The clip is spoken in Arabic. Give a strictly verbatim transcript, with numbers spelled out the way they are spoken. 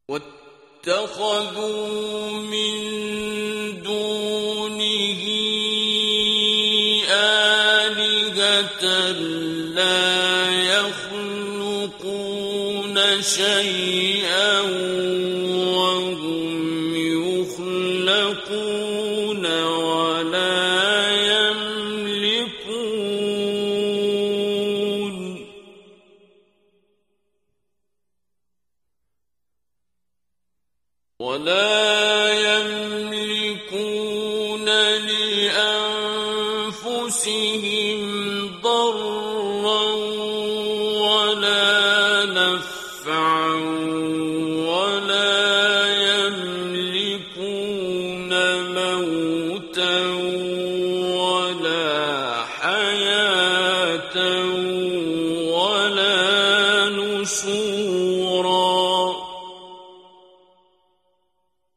واتخذوا من دونه آلهة لا يخلقون شيئا وهم يخلقون ولا يملكون ولا يملكون لأنفسهم ضرا ولا نفعا ولا يملكون موتا ولا حياة ولا نشورا